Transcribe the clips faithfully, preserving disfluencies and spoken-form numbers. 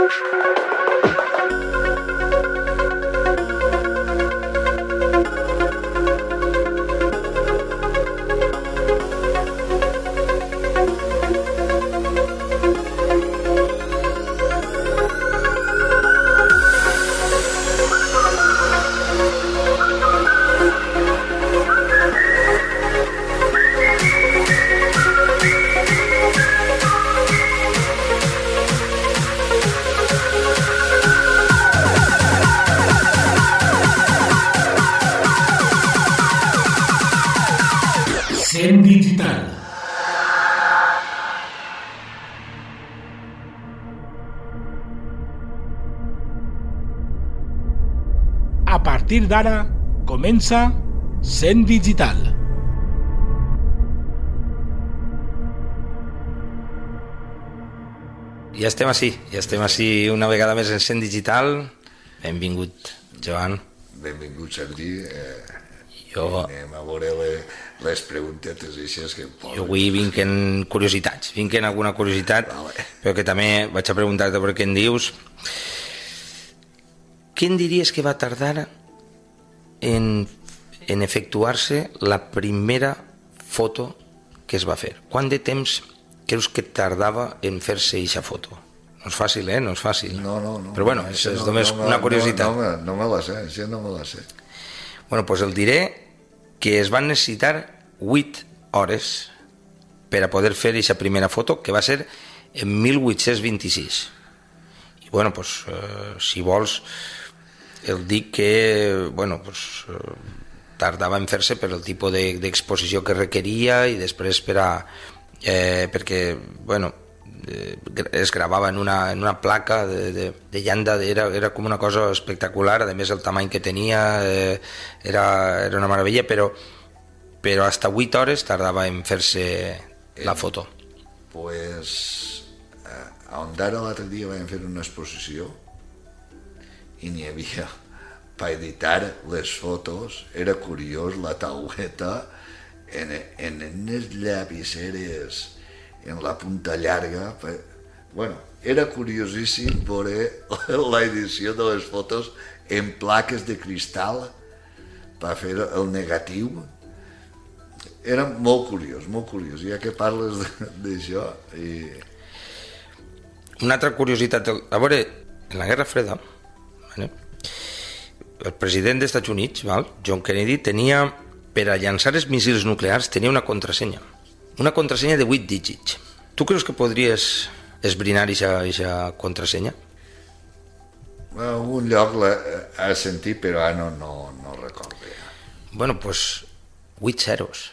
Cent Digital. A partir d'ara comença Cent Digital. Ja estem així, ja estem així una vegada més en Cent Digital. Benvingut, Joan. Benvingut, Sergi. Eh, jo... Anem a veure les, les preguntetes eixes que em posen. Jo avui vinc en curiositats, vinc en alguna curiositat, vale. Però que també vaig a preguntar-te per què en dius. Què en diries que va tardar en, en efectuar-se la primera foto que es va fer? Quant de temps creus que tardava en fer-se eixa foto? No és fàcil, eh? No és fàcil. No, no, no. Però bueno, és, és no, només no, una curiositat. No, no, no me la sé, això no me la sé. Bueno, doncs el diré que es van necessitar vuit hores per a poder fer eixa primera foto, que va ser en mil vuit-cents vint-i-sis. I bueno, doncs, eh, si vols, el dic que, bueno, doncs, eh, tardava en fer-se per el tipus de, d'exposició que requeria i després per a, eh, perquè, bueno, eh, es gravava en una, en una placa de, de, de llanda, era, era com una cosa espectacular, a més el tamany que tenia eh, era, era una meravella, però, però hasta vuit hores tardava en fer-se la foto. Pues a Ondara l'altre dia vam fer una exposició i n'hi havia per editar les fotos, era curiós la tauleta en, en, en les llapiceres, en la punta llarga, per, bueno, era curiosíssim veure l'edició de les fotos en plaques de cristal per fer el negatiu. Era molt curiós, molt curiós, ja que parles d'això. I... Una altra curiositat, a veure, en la Guerra Freda, vale, el president dels Estats Units, val, John Kennedy, tenia, per a llançar els míssils nuclears, tenia una contrasenya. Una contrasenya de vuit dígits. Tu creus que podries esbrinar aquesta contrasenya? En algun lloc l'he sentit, però ara no, no, no recordo. Bueno, doncs, pues, vuit zeros.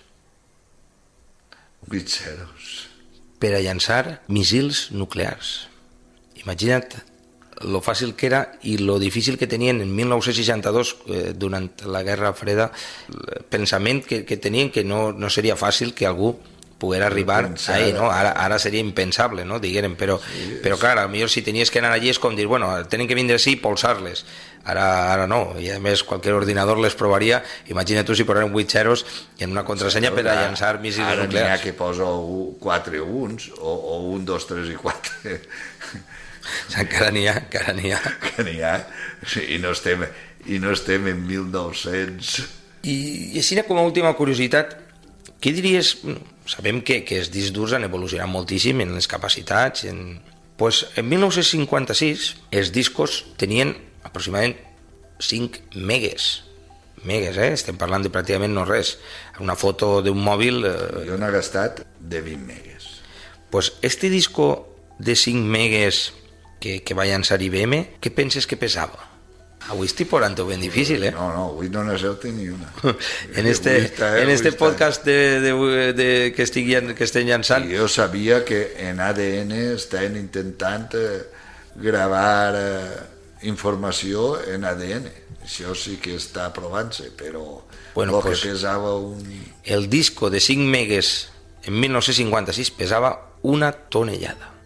Vuit zeros. Per a llançar míssils nuclears. Imagina't lo fàcil que era i lo difícil que tenien en mil nou-cents seixanta-dos, eh, durant la Guerra Freda, el pensament que, que tenien que no, no seria fàcil que algú poguera arribar ahí, no? Ara, ara seria impensable, no? Diguérem, però, sí, però clar, potser si tenies que anar allí és com dir, bueno, tenen que vindre així i polsar-les. Ara, ara no, i a més qualsevol ordinador les provaria. Imagina tu si posarem vuit zeros en una contrasenya per a llançar míssils nuclears. Ara n'hi ha que posa quatre uns o, o un, dos, tres i quatre. Encara n'hi ha, encara n'hi ha. Que n'hi ha, i no estem, i no estem en mil nou-cents. I, i així com a última curiositat, què diries? Sabem que, que els discs durs han evolucionat moltíssim en les capacitats. En, pues, en mil nou-cents cinquanta-sis els discos tenien aproximadament cinc megues. Megues, eh? Estem parlant de pràcticament no res. Una foto d'un mòbil... Eh... Jo n'he gastat de vint megues. Pues este disco de cinc megues que, que va llançar I B M, què penses que pesava? Avui estic posant-ho ben difícil, eh? No, no, avui no n'acerto ni una. en este, está, en este podcast de, de, de, que, estic, que estem llançant... Sí, jo sabia que en A D N estaven intentant eh, gravar eh, informació en A D N. Això sí que està provant-se, però bueno, el pues, que pesava un... El disco de cinc megues en mil nou-cents cinquanta-sis pesava una tonellada.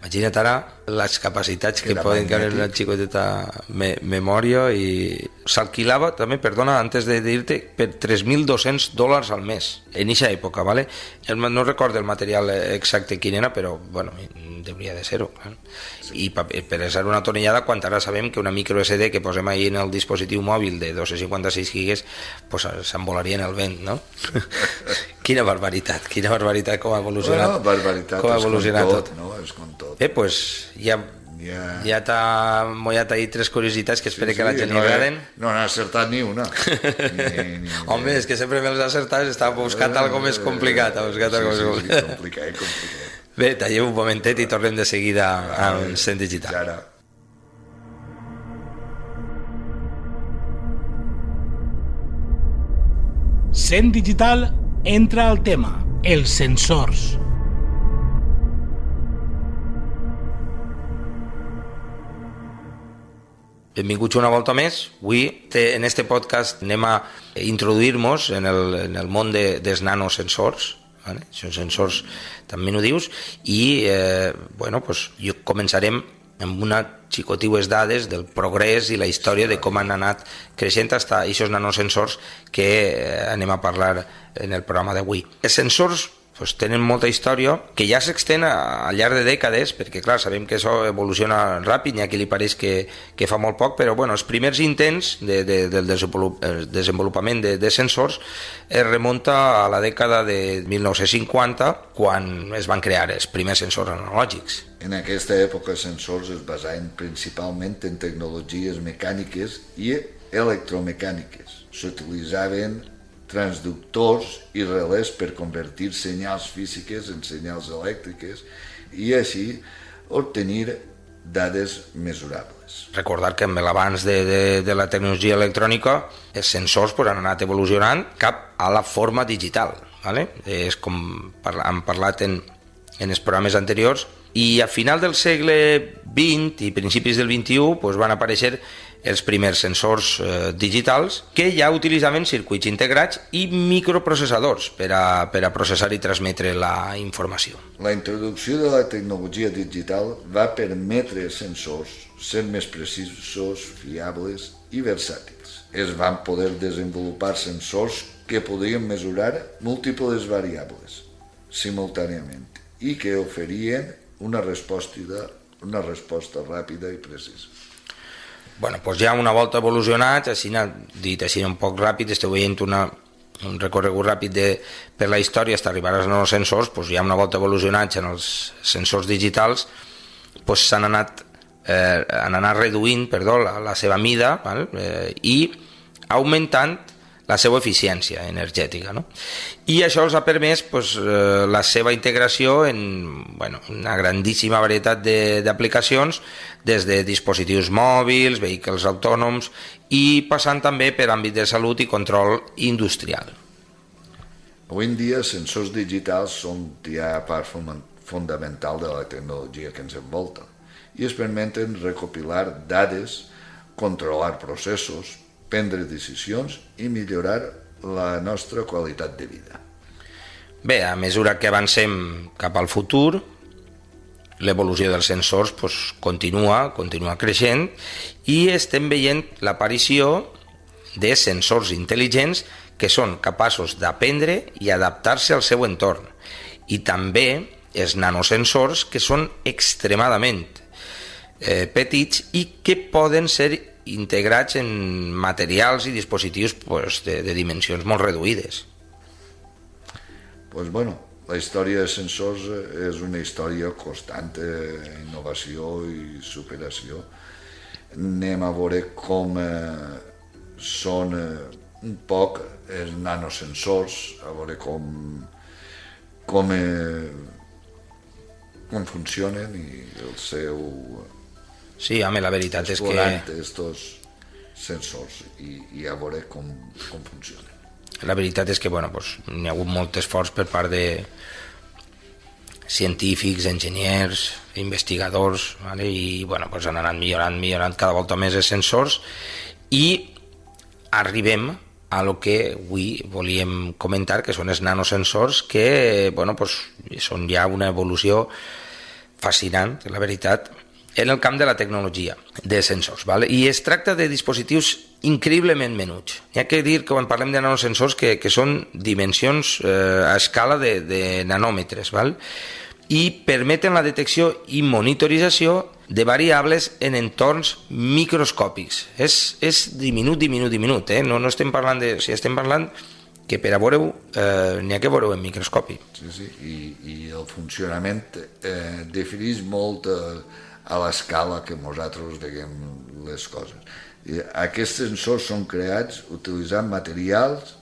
Imagina't ara les capacitats que, Era poden caber en magnètic. una xicoteta me memòria, i s'alquilava també, perdona, antes de dir-te, per tres mil dos-cents dòlars al mes, en eixa època, ¿vale? El, no recordo el material exacte quin era, però, bueno, deuria de ser-ho, claro. I pa, per ser una tonellada, quan ara sabem que una micro S D que posem ahí en el dispositiu mòbil de dos cents cinquanta-sis gigas, pues s'envolaria en el vent, no? Quina barbaritat, quina barbaritat com ha evolucionat. Bueno, barbaritat com ha és evolucionat com tot, tot. no? És com tot. Eh, pues ja, Ja, ja t'ha mollat ahí tres curiositats que espero Sí, que a la sí, gent no li he- agraden. No n'ha acertat ni una. Ni, ni, Home, és que sempre me les acertats, estava buscant algo més complicat, ha buscat sí, algo més sí, sí, complicat. complicat, complicat. Bé, tallem un momentet i tornem de seguida amb Cent Digital. Ara. Cent Digital entra al tema, els sensors. Benvinguts una volta més. Avui, te, en este podcast, anem a introduir-nos en el, en el món de, dels nanosensors, ¿vale? Són sensors, també n'ho dius, i eh, bueno, pues, jo començarem amb una xicotiues dades del progrés i la història de com han anat creixent fins a aquests nanosensors que eh, anem a parlar en el programa d'avui. Els sensors pues, tenen molta història que ja s'extén a- al llarg de dècades, perquè clar, sabem que això evoluciona ràpid, i a qui li pareix que, que fa molt poc, però bueno, els primers intents de, de, del desenvolup, el desenvolupament de, de sensors es remunta a la dècada de mil nou-cents cinquanta, quan es van crear els primers sensors analògics. En aquesta època, els sensors es basaven principalment en tecnologies mecàniques i electromecàniques. S'utilitzaven transductors i relés per convertir senyals físiques en senyals elèctriques i així obtenir dades mesurables. Recordar que amb l'avanç de, de, de la tecnologia electrònica els sensors pues, han anat evolucionant cap a la forma digital, ¿vale? És com parla, hem parlat en, en els programes anteriors, i a final del segle vint i principis del vint-i-u pues, van aparèixer els primers sensors eh, digitals que ja utilitzaven circuits integrats i microprocessadors per a, per a processar i transmetre la informació. La introducció de la tecnologia digital va permetre als sensors ser més precisos, fiables i versàtils. Es van poder desenvolupar sensors que podien mesurar múltiples variables simultàniament i que oferien una resposta, una resposta ràpida i precisa. Bueno, doncs ja una volta evolucionat, així, dit així un poc ràpid, esteu veient una, un recorregut ràpid de, per la història fins a arribar als nanosensors, doncs ja una volta evolucionats en els sensors digitals, doncs s'han anat, eh, han anat reduint perdó, la, la seva mida, val? Eh, i augmentant la seva eficiència energètica, no? I això els ha permès pues, eh, la seva integració en bueno, una grandíssima varietat de, d'aplicacions, des de dispositius mòbils, vehicles autònoms, i passant també per àmbit de salut i control industrial. Avui en dia, els sensors digitals són ja part fundamental de la tecnologia que ens envolta i es permeten recopilar dades, controlar processos, prendre decisions i millorar la nostra qualitat de vida. Bé, a mesura que avancem cap al futur, l'evolució dels sensors pues, continua, continua creixent, i estem veient l'aparició de sensors intel·ligents que són capaços d'aprendre i adaptar-se al seu entorn, i també els nanosensors que són extremadament eh, petits i que poden ser integrats en materials i dispositius pues, de, de dimensions molt reduïdes. Pues bueno, la història de sensors és una història constant d'innovació i superació. Anem a veure com eh, són eh, un poc els nanosensors, a veure com, com, eh, com funcionen i el seu... Sí, home, la veritat és que... explorant estos sensors i, i a veure com, com funcionen. La veritat és que bueno, pues, n'hi ha hagut molt esforç per part de científics, enginyers, investigadors, vale? I bueno, pues, han anat millorant, millorant cada volta més els sensors, i arribem a lo que avui volíem comentar, que són els nanosensors, que bueno, pues, són ja una evolució fascinant, la veritat, en el camp de la tecnologia de sensors, ¿vale? I es tracta de dispositius increïblement menuts. Hi ha que dir que quan parlem de nanosensors que, que són dimensions eh, a escala de, de nanòmetres, ¿vale? I permeten la detecció i monitorització de variables en entorns microscòpics. És, és diminut, diminut, diminut, eh? No, no estem parlant de... O sigui, estem parlant que per a veure-ho eh, n'hi ha que veure-ho en microscopi. Sí, sí, i, i el funcionament eh, defineix molt eh, a l'escala que nosaltres diguem les coses. I aquests sensors són creats utilitzant materials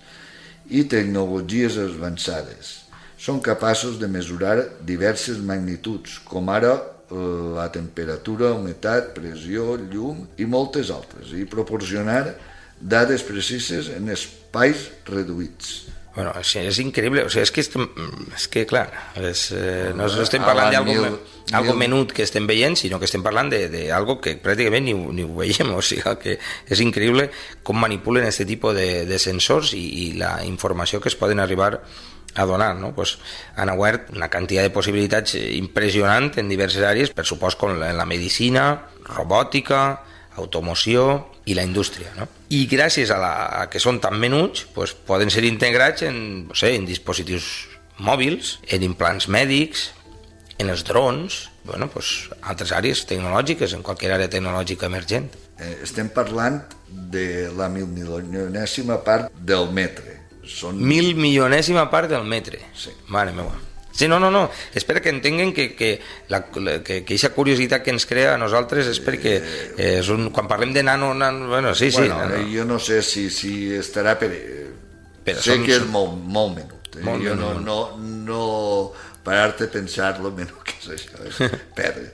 i tecnologies avançades. Són capaços de mesurar diverses magnituds, com ara la temperatura, humitat, pressió, llum i moltes altres, i proporcionar dades precises en espais reduïts. Bueno, és, és increïble, o sigui, és que, estem, és que clar, és, eh, no estem parlant d'algo menut que estem veient, sinó que estem parlant d'algo que pràcticament ni, ni ho veiem, o sigui, que és increïble com manipulen aquest tipus de, de sensors i, i la informació que es poden arribar a donar, ¿no? Pues han obert una quantitat de possibilitats impressionant en diverses àrees, per supost com la, la medicina, robòtica, automoció i la indústria, no? I gràcies a, la, a que són tan menuts, pues, poden ser integrats en, no sé, en dispositius mòbils, en implants mèdics, en els drons, bueno, pues, altres àrees tecnològiques, en qualsevol àrea tecnològica emergent. Eh, estem parlant de la mil milionèsima part del metre. Són... Mil milionèsima part del metre. Sí. Mare meva. Sí, no, no, no. És perquè entenguen que, que, la, que, que aquesta curiositat que ens crea a nosaltres és perquè eh, és un, quan parlem de nano... nano bueno, sí, bueno, sí. Nano. Jo no sé si, si estarà per... Però sé són, que és molt, molt menut. Eh? Molt jo menut. no, no, no parar-te a pensar lo menut que és això. És perdre.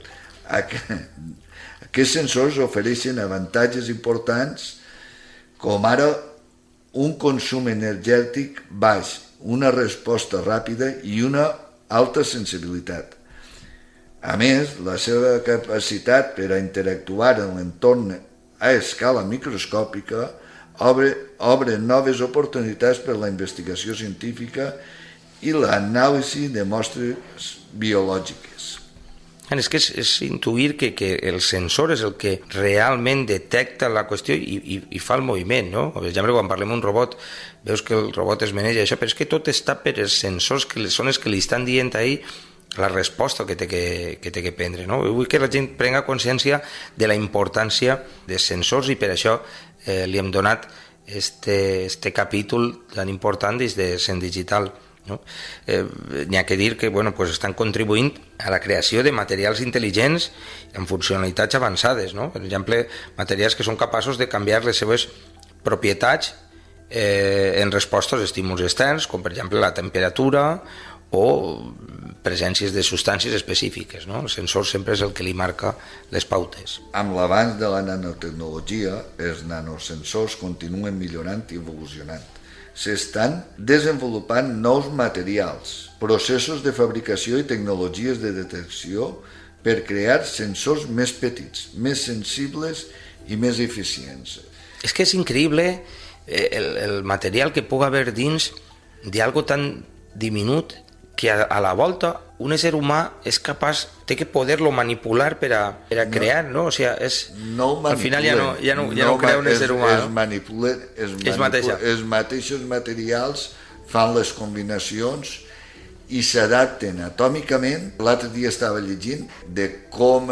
Aquests sensors ofereixen avantatges importants com ara un consum energètic baix, una resposta ràpida i una alta sensibilitat. A més, la seva capacitat per a interactuar en l'entorn a escala microscòpica obre, obre noves oportunitats per a la investigació científica i l'anàlisi de mostres biològiques. És que és, és intuir que, que el sensor és el que realment detecta la qüestió i, i, i fa el moviment, no? Per exemple, quan parlem d'un robot, veus que el robot es maneja això, però és que tot està per els sensors que són els que li estan dient ahir la resposta que té que, que, té que prendre, no? Vull que la gent prenga consciència de la importància dels sensors i per això eh, li hem donat este, este capítol tan important des de Cent Digital. No? Eh, n'hi ha que dir que bueno, pues estan contribuint a la creació de materials intel·ligents amb funcionalitats avançades, no? Per exemple, materials que són capaços de canviar les seves propietats eh, en resposta als estímuls externs, com per exemple la temperatura o presències de substàncies específiques, no? El sensor sempre és el que li marca les pautes. Amb l'avanç de la nanotecnologia, els nanosensors continuen millorant i evolucionant. S'estan desenvolupant nous materials, processos de fabricació i tecnologies de detecció per crear sensors més petits, més sensibles i més eficients. És que és increïble el, el material que pugui haver dins d'algo tan diminut que a, a la volta un ésser humà és capaç, té que poder-lo manipular per a, per a crear, no? O sigui, és, no al final ja no, ja no, ja no, no crea un ésser humà. Es, es manipula, es manipula, els mateixos materials fan les combinacions i s'adapten atòmicament. L'altre dia estava llegint de com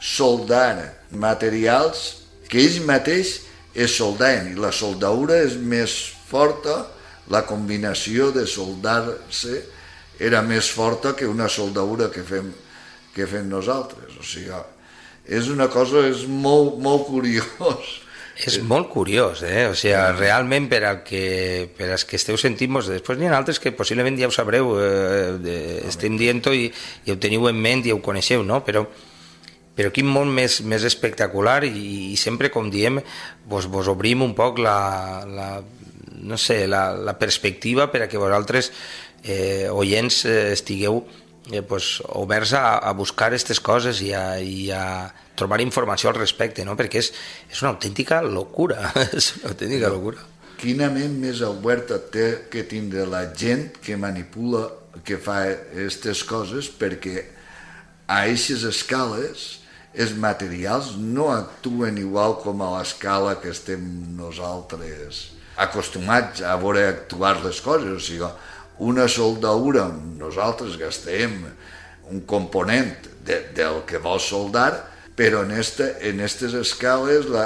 soldar materials que ells mateix es soldaven i la soldadura és més forta, la combinació de soldar-se era més forta que una soldadura que fem, que fem nosaltres. O sigui, és una cosa, és molt, molt curiós. És molt curiós, eh? O sigui, realment per al que, per als que esteu sentint-vos, després n'hi ha altres que possiblement ja ho sabreu, eh, estem dient-ho i, i ho teniu en ment i ho coneixeu, no? Però, però quin món més, més espectacular i, i sempre, com diem, vos, vos obrim un poc la, la, no sé, la, la perspectiva per a que vosaltres Eh, oients eh, estigueu eh, pues, oberts a, a buscar aquestes coses i a, i a trobar informació al respecte, no? Perquè és, és una autèntica locura, és una autèntica locura. Quina ment més oberta té que tindre la gent que manipula, que fa aquestes coses, perquè a aquestes escales els materials no actuen igual com a l'escala que estem nosaltres acostumats a veure actuar les coses. O sigui, una soldadura, nosaltres gastem un component de, del que vol soldar, però en aquestes escales la,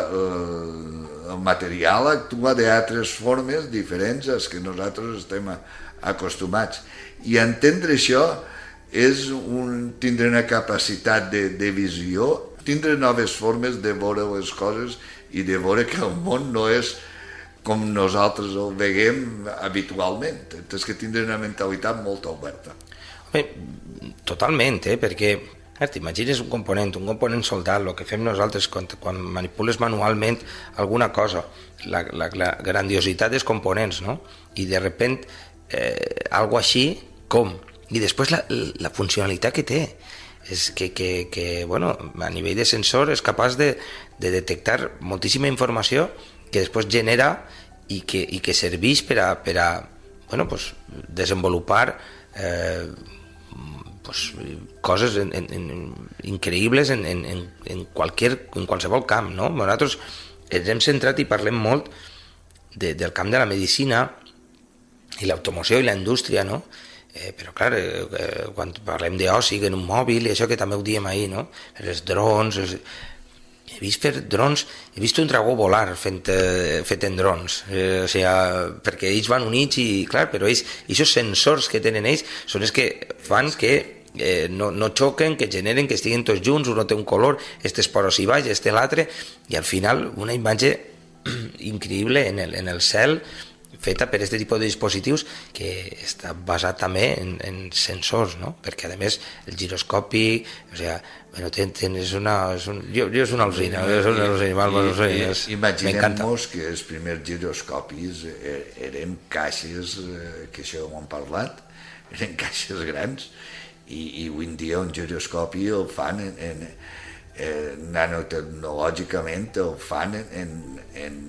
el, el material actua d'altres formes diferents a les que nosaltres estem acostumats. I entendre això és un, tindre una capacitat de, de visió, tindre noves formes de veure les coses i de veure que el món no és com nosaltres el veiem habitualment. És que tindre una mentalitat molt oberta. Bé, totalment, eh? Perquè t'imagines un component, un component soldat, el que fem nosaltres quan, quan manipules manualment alguna cosa, la, la, la grandiositat dels components, no? I de repent, eh, algo així, com? I després la, la funcionalitat que té. És que, que, que bueno, a nivell de sensor és capaç de, de detectar moltíssima informació que després genera i que, i que serveix per a, per a bueno, pues, desenvolupar eh, pues, coses en, en, en, increïbles en, en, en, qualquier, en qualsevol camp, no? Nosaltres ens hem centrat i parlem molt de, del camp de la medicina i l'automoció i la indústria, no? Eh, però clar, eh, quan parlem d'oci en un mòbil i això que també ho diem ahir, no? Els drons, els... he vist fer drons, he vist un dragó volar fent, eh, fet en drons, eh, o sigui, perquè ells van units i clar, però ells, aquests sensors que tenen ells són els que fan que eh, no, no xoquen, que generen que estiguin tots junts, un té un color, este és por si baix, este l'altre, i al final una imatge increïble en el, en el cel, feta per aquest tipus de dispositius que està basat també en, en sensors, no? Perquè a més el giroscopi, o sigui, bueno, ten, ten, és una, és un, jo, jo és una alzina, és una alzina, imaginem-nos que els primers giroscopis eren caixes, que això ho hem parlat, eren caixes grans, i, i avui en dia un giroscopi el fan en, en, en nanotecnològicament, el fan en, en, en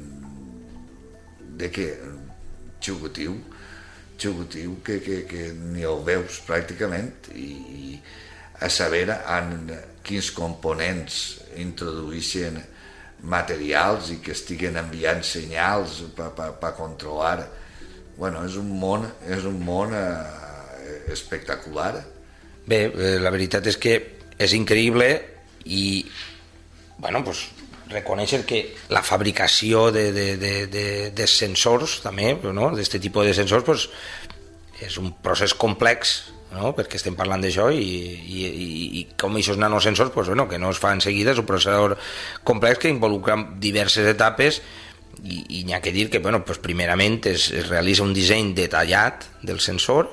de què? Xugotiu, xugotiu que, que, que ni el veus pràcticament, i, i a saber en quins components introdueixen materials i que estiguen enviant senyals per pa, pa controlar. Bueno, és un món, és un món eh, espectacular. Bé, la veritat és que és increïble i, bueno, doncs, reconèixer que la fabricació de, de, de, de, de sensors també, no? D'aquest tipus de sensors, pues, és un procés complex, no? Perquè estem parlant d'això i, i, i com aquests nanosensors, pues, bueno, que no es fa en seguida, és un processador complex que involucra diverses etapes i, i n'hi ha que dir que bueno, pues, primerament es, es realitza un disseny detallat del sensor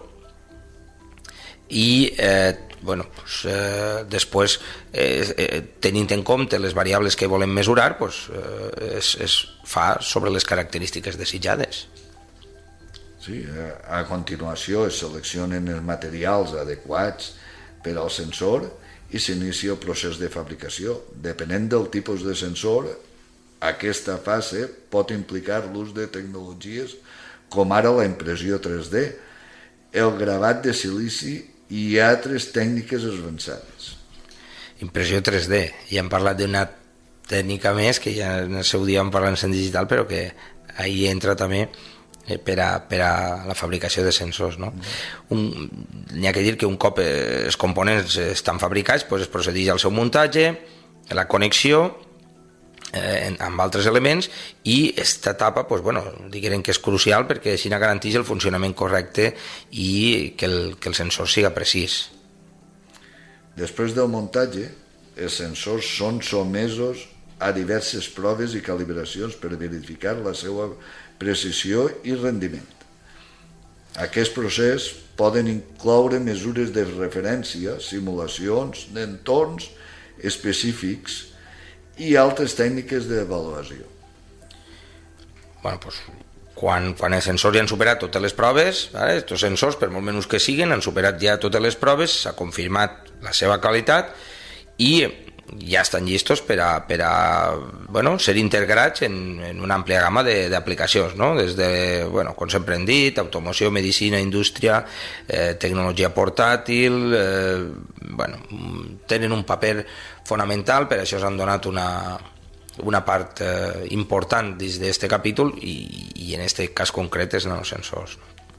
i eh, bueno, pues, eh, després eh, eh, tenint en compte les variables que volem mesurar, pues, eh, es, es fa sobre les característiques desitjades. Sí, a continuació es seleccionen els materials adequats per al sensor i s'inicia el procés de fabricació. Depenent del tipus de sensor, aquesta fase pot implicar l'ús de tecnologies com ara la impressió tres D, el gravat de silici i altres tècniques avançades. Impressió tres D, i hem parlat d'una tècnica més que ja en el seu dia vam parlar en digital, però que ahí entra també per a, per a la fabricació de sensors, no? Un, n'hi ha que dir que un cop els components estan fabricats, pues es procedeix al seu muntatge, la connexió eh, amb altres elements, i aquesta etapa, pues, bueno, diguem que és crucial perquè així garanteix el funcionament correcte i que el, que el sensor siga precís. Després del muntatge, els sensors són sotmesos a diverses proves i calibracions per verificar la seva precisió i rendiment. Aquest procés poden incloure mesures de referència, simulacions d'entorns específics i altres tècniques d'avaluació. Bueno, pues, quan, quan els sensors ja han superat totes les proves, ¿vale? Estos sensors, per molt menys que siguin, han superat ja totes les proves, s'ha confirmat la seva qualitat i ja estan llistos per a, per a bueno, ser integrats en, en una àmplia gamma d'aplicacions, no? Des de, bueno, com sempre hem dit, automoció, medicina, indústria, eh, tecnologia portàtil, eh, bueno, tenen un paper fonamental, per això s'han donat una, una part eh, important dins d'aquest capítol i, i en aquest cas concret és nanosensors.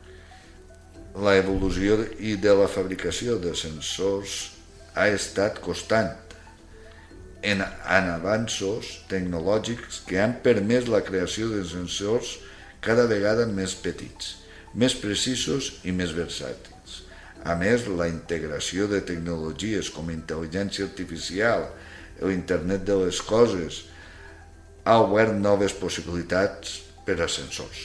La evolució i de la fabricació de sensors ha estat constant en, en avanços tecnològics que han permès la creació de sensors cada vegada més petits, més precisos i més versàtils. A més, la integració de tecnologies com intel·ligència artificial o internet de les coses ha obert noves possibilitats per a sensors.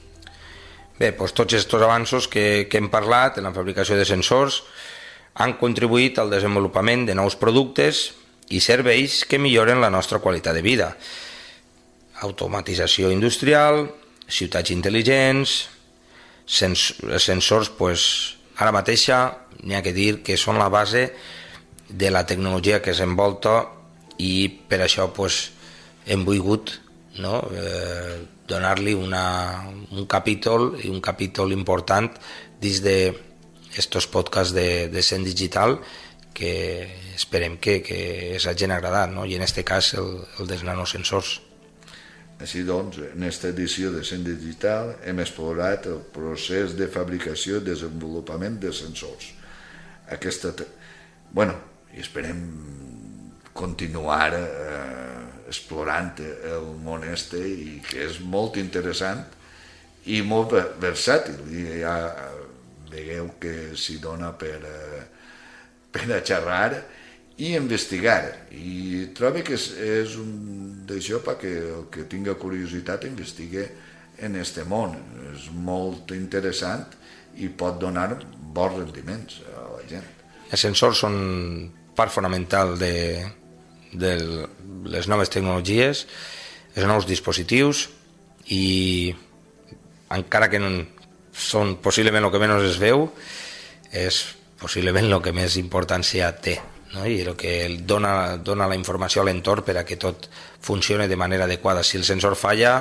Bé, doncs tots aquests avanços que, que hem parlat en la fabricació de sensors han contribuït al desenvolupament de nous productes i serveis que milloren la nostra qualitat de vida. Automatització industrial, ciutats intel·ligents, sens sensors, pues, ara mateixa n'hi ha que dir que són la base de la tecnologia que s'envolta i per això pues, hem volgut, no, eh, donar-li una, un capítol i un capítol important dins de estos podcasts de, de Cent Digital que esperem que, que us hagin agradat, no? I en aquest cas el, el dels nanosensors. Així doncs, en aquesta edició de Cent Digital hem explorat el procés de fabricació i desenvolupament de sensors. Aquesta, bueno, i esperem continuar eh, explorant el món este i que és molt interessant i molt versàtil i ja veieu que s'hi dona per, per a xerrar i investigar, i trobo que és, és un d'això perquè el que tinga curiositat investigue en este món. És molt interessant i pot donar bons rendiments a la gent. Els sensors són part fonamental de, de les noves tecnologies, els nous dispositius, i encara que no són possiblement el que menys es veu, és possiblement el que més importància té, no? I el que dona, dona la informació a l'entorn per a que tot funcioni de manera adequada. Si el sensor falla...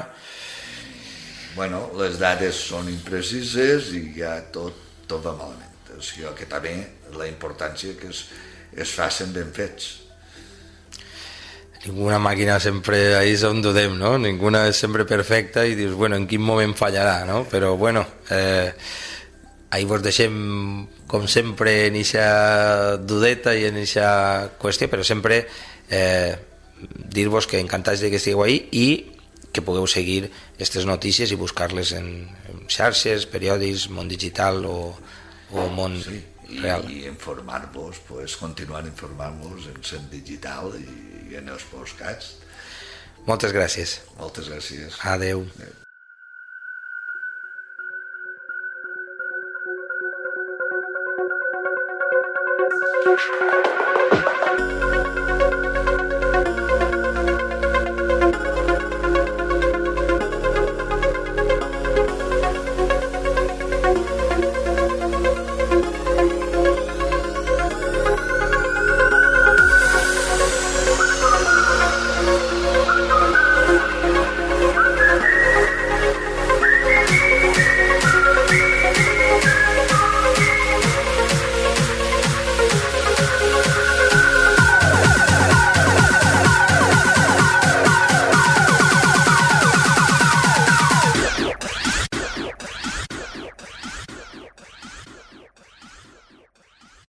Bueno, les dades són imprecises i ja tot, tot va malament. O sigui, que també la importància que es, es facin ben fets. Ninguna màquina sempre, ahí és on dudem, no? Ninguna és sempre perfecta i dius, bueno, en quin moment fallarà, no? Però, bueno, eh, ahí vos deixem, com sempre, en eixa dudeta i en eixa qüestió, però sempre eh, dir-vos que encantats de que estigueu ahí i que pugueu seguir aquestes notícies i buscar-les en, en xarxes, periòdics, món digital o, o món sí, i, real. I informar-vos, pues, continuar informar-vos en Cent Digital i, i en els podcasts. Moltes gràcies. Moltes gràcies. Adeu. Adeu.